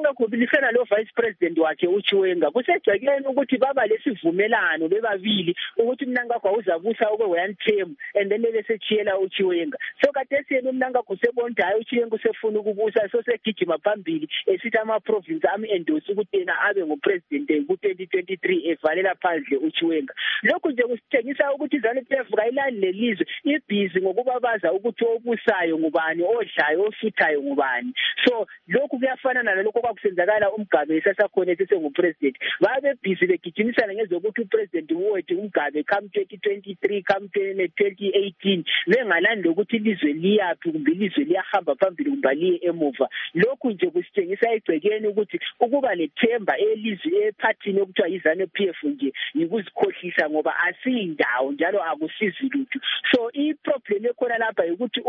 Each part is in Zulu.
bekhulumisana lo vice president wakhe uChiwenga kusegcekeni ukuthi baba lesivumelano bebabili ukuthi uMnangagwa uzabusa okwe-1 term and then besechiyela uChiwenga. So khathesi yena uMnangagwa usebondayo uChiwenga usefuna ukubusa so segijima phambili esithi ama-province ami-endorse ukuthi yena abe ngupresident ku-2023 evalela phandle uChiwenga. Lokhu nje kusitshengisa ukuthi ZANU-PF kayilali lelizwe ibhizi ngokubabaza ukuthi obusayo ngubani, odlayo, osuthayo ngubani. So lokhu kuyafana nalokho kwakusenzakala uMgabe esasakhona esengupresident. Babe busy begijimisana ngezokuthi upresident wethu uMgabe come 2023 come 2018 bengalandi ukuthi ilizwe liyaphi kumbe ilizwe liyahamba phambili kumbe liye emuva. Lokhu nje kusitshengisa egcekeni ukuthi ukuba lethemba elizwe ephathini okuthiwa yiZANU-PF nje yikuzikhohlisa ngoba asiyindawo njalo akusizi lutho. So iproblem ekhona lapha ukuthi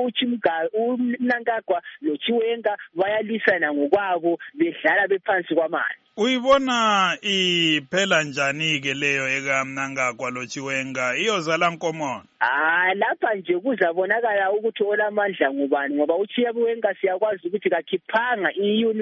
uMnangagwa noChiwenga bayalisana ngokwabo bedlala bephansi kwamanzi. Uyibona iphela njani ke leyo ekaMnangagwa loChiwenga iyozala nkomo? Lapha nje kuzabonakala ukuthi olamandla ngubani ngoba uChiwenga siyakwazi ukuthi kakhiphanga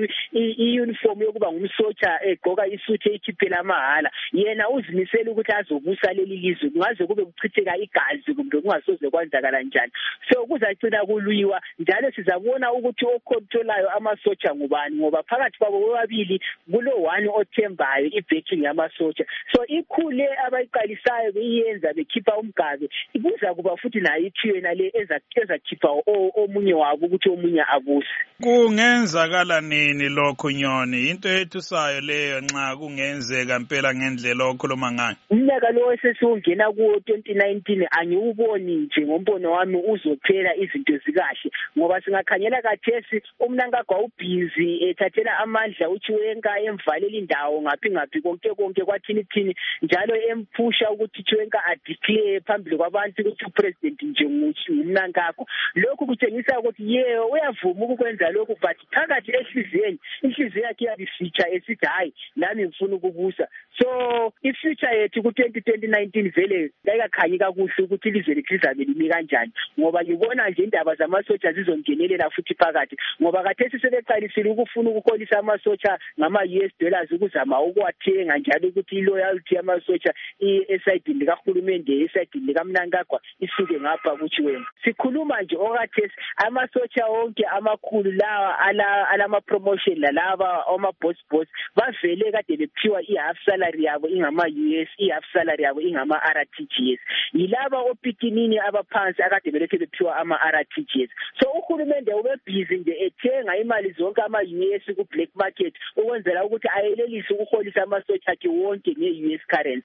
i-uniform yokuba ngumsotsha egqoka isuthi ekhiphela mahala. Yena uzimisela ukuthi azobusa leli lizwe kungaze kube kuchitheka igazi kumbe kungasoze kwenzakala njani. So kuzagcina kulwiwa njalo sizabona ukuthi okhontrolayo amasotsha ngubani ngoba phakathi kwabo bobabili kulo one othembayo ibacking yamasotsha. So ikhule abayiqalisayo beyenza bekhipha uMgabe kuza kuba futhi nayo ithiyena le ezakhipha omunye wabo ukuthi omunye abuse. Kungenzakala nini lokho Nyoni? Into ethusayo leyo nxa kungenzeka impela ngendlela okhuluma ngayo. Umnyaka lo esesungena kuwo 2019 angiwuboni nje ngombono wami uzophela izinto zikahle ngoba singakhanyela kathesi uMnangagwa ubhizi ethathela amandla uChiwenga emvalela indawo ngaphi konke kwathini njalo emphusha ukuthi uChiwenga adeclare phambili kwabantu ukuthi upresident nje nguMnangagwa. Lokhu kutshengisa ukuthi yeye uyavuma ukukwenza lokhu but phakathi ehliziyeni inhliziyo yakhe yabisitsha esithi hayi nami ngifuna ukubusa. So ifuture yethu ku-2019 vele ayikakhanyi kakuhle ukuthi ilizwe lethu lizabe limi kanjani ngoba ngibona nje indaba zamasotsha zizongenelela futhi phakathi ngoba kathesi sebeqalisile ukufuna ukuholisa amasotsha ngama-US dollars ukuzama ukuwathenga njalo ukuthi i-loyalty yamasotsha esayidini likahulumende esayidini likaMnangagwa isuke ngapha kuChiwenga. Sikhuluma nje okathesi amasotsha wonke amakhulu lawa alama-promotion lalaba ama-boss bavele kade bephiwa i-half salary yabo ingama-US, i-half salary yabo ingama-RTGS. Yilaba opikinini abaphansi akade belethe bephiwa ama-RTGS. So uhulumende ubebhizi nje ethenga imali zonke ama-US ku-black market ukwenzela ukuthi ayelelise ukuholisa amasotsha akhe wonke nge-US currency.